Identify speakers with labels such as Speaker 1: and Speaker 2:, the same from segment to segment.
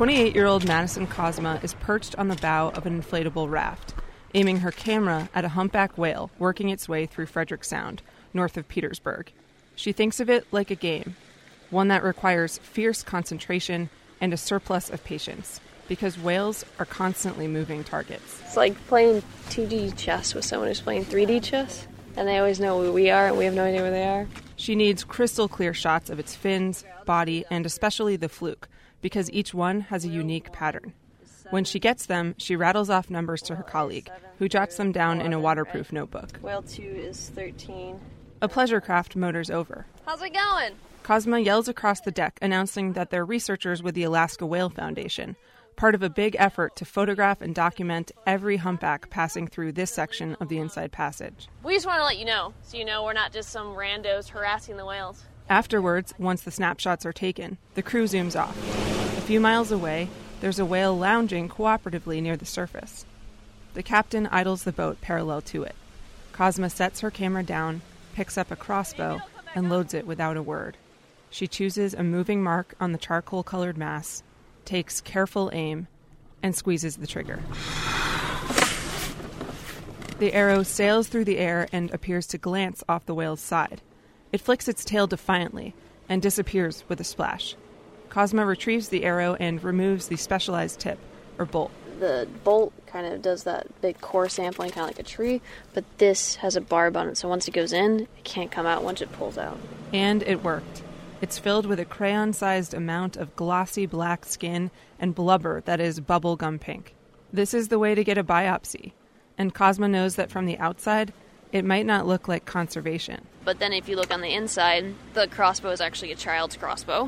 Speaker 1: 28-year-old Madison Cosma is perched on the bow of an inflatable raft, aiming her camera at a humpback whale working its way through Frederick Sound, north of Petersburg. She thinks of it like a game, one that requires fierce concentration and a surplus of patience, because whales are constantly moving targets.
Speaker 2: It's like playing 2D chess with someone who's playing 3D chess, and they always know where we are, and we have no idea where they are.
Speaker 1: She needs crystal clear shots of its fins, body, and especially the fluke, because each one has a unique pattern. When she gets them, she rattles off numbers to her colleague, who jots them down in a waterproof notebook.
Speaker 2: Whale 2 is 13.
Speaker 1: A pleasure craft motors over.
Speaker 2: How's it going?
Speaker 1: Cosma yells across the deck, announcing that they're researchers with the Alaska Whale Foundation, part of a big effort to photograph and document every humpback passing through this section of the Inside Passage.
Speaker 2: We just want to let you know, so you know we're not just some randos harassing the whales.
Speaker 1: Afterwards, once the snapshots are taken, the crew zooms off. A few miles away, there's a whale lounging cooperatively near the surface. The captain idles the boat parallel to it. Cosma sets her camera down, picks up a crossbow, and loads it without a word. She chooses a moving mark on the charcoal-colored mass, takes careful aim, and squeezes the trigger. The arrow sails through the air and appears to glance off the whale's side. It flicks its tail defiantly and disappears with a splash. Cosma retrieves the arrow and removes the specialized tip, or bolt.
Speaker 2: The bolt kind of does that big core sampling, kind of like a tree, but this has a barb on it, so once it goes in, it can't come out once it pulls out.
Speaker 1: And it worked. It's filled with a crayon-sized amount of glossy black skin and blubber that is bubblegum pink. This is the way to get a biopsy, and Cosma knows that from the outside, it might not look like conservation.
Speaker 2: But then if you look on the inside, the crossbow is actually a child's crossbow.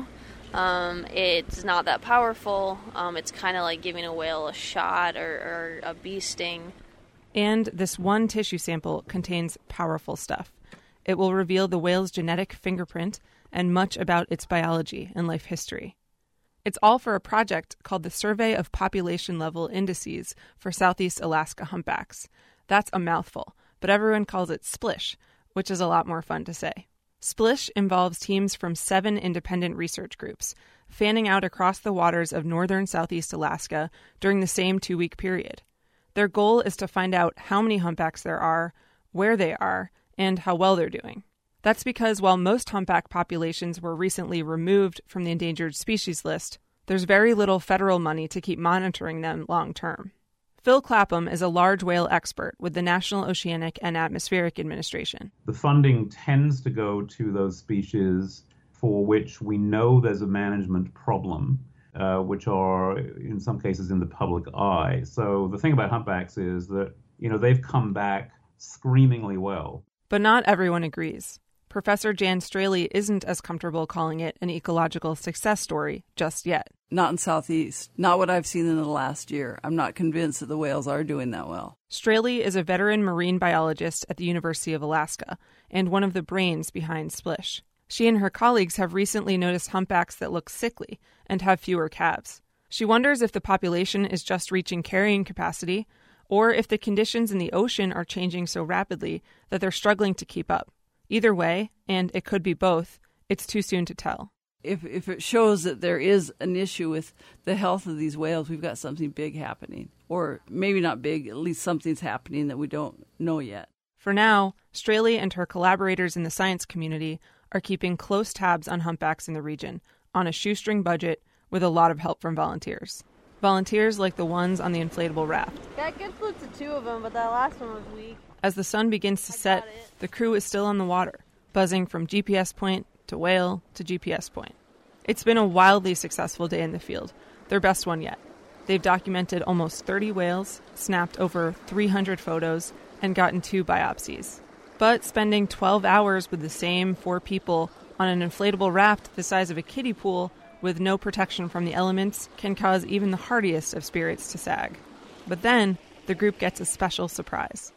Speaker 2: It's not that powerful. It's kind of like giving a whale a shot or a bee sting.
Speaker 1: And this one tissue sample contains powerful stuff. It will reveal the whale's genetic fingerprint and much about its biology and life history. It's all for a project called the Survey of Population Level Indices for Southeast Alaska Humpbacks. That's a mouthful, but everyone calls it SPLISH, which is a lot more fun to say. SPLISH involves teams from 7 independent research groups, fanning out across the waters of northern Southeast Alaska during the same 2-week period. Their goal is to find out how many humpbacks there are, where they are, and how well they're doing. That's because while most humpback populations were recently removed from the endangered species list, there's very little federal money to keep monitoring them long term. Phil Clapham is a large whale expert with the National Oceanic and Atmospheric Administration.
Speaker 3: The funding tends to go to those species for which we know there's a management problem, which are in some cases in the public eye. So the thing about humpbacks is that, they've come back screamingly well.
Speaker 1: But not everyone agrees. Professor Jan Straley isn't as comfortable calling it an ecological success story just yet.
Speaker 4: Not in Southeast. Not what I've seen in the last year. I'm not convinced that the whales are doing that well.
Speaker 1: Straley is a veteran marine biologist at the University of Alaska and one of the brains behind SPLISH. She and her colleagues have recently noticed humpbacks that look sickly and have fewer calves. She wonders if the population is just reaching carrying capacity or if the conditions in the ocean are changing so rapidly that they're struggling to keep up. Either way, and it could be both, it's too soon to tell.
Speaker 4: If it shows that there is an issue with the health of these whales, we've got something big happening. Or maybe not big, at least something's happening that we don't know yet.
Speaker 1: For now, Straley and her collaborators in the science community are keeping close tabs on humpbacks in the region, on a shoestring budget with a lot of help from volunteers. Volunteers like the ones on the inflatable raft.
Speaker 2: Got good flukes of 2 of them, but that last one was weak.
Speaker 1: As the sun begins to set, the crew is still on the water, buzzing from GPS point to whale to GPS point. It's been a wildly successful day in the field, their best one yet. They've documented almost 30 whales, snapped over 300 photos, and gotten 2 biopsies. But spending 12 hours with the same 4 people on an inflatable raft the size of a kiddie pool with no protection from the elements can cause even the hardiest of spirits to sag. But then, the group gets a special surprise.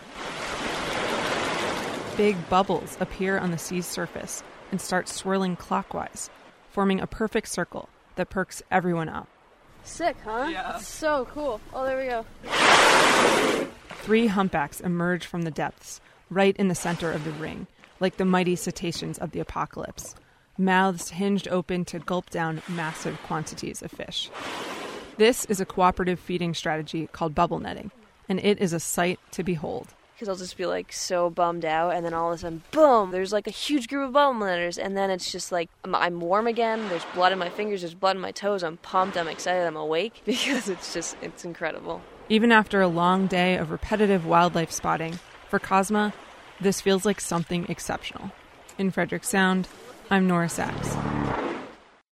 Speaker 1: Big bubbles appear on the sea's surface and start swirling clockwise, forming a perfect circle that perks everyone up.
Speaker 2: Sick, huh?
Speaker 1: Yeah.
Speaker 2: That's so cool. Oh, there we go.
Speaker 1: 3 humpbacks emerge from the depths, right in the center of the ring, like the mighty cetaceans of the apocalypse. mouths hinged open to gulp down massive quantities of fish. This is a cooperative feeding strategy called bubble netting, and it is a sight to behold.
Speaker 5: Because I'll just be like so bummed out, and then all of a sudden, boom, there's like a huge group of bubble netters, and then it's just like I'm warm again, there's blood in my fingers, there's blood in my toes, I'm pumped, I'm excited, I'm awake, because it's incredible.
Speaker 1: Even after a long day of repetitive wildlife spotting, for Cosma, this feels like something exceptional. In Frederick Sound, I'm Nora Sachs.